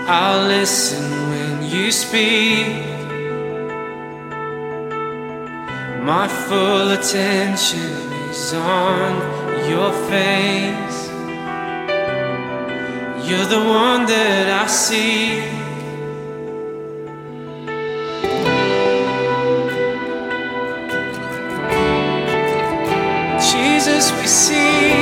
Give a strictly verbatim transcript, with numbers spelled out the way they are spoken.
I'll listen when you speak. My full attention is on your face. You're the one that I see. Jesus, we see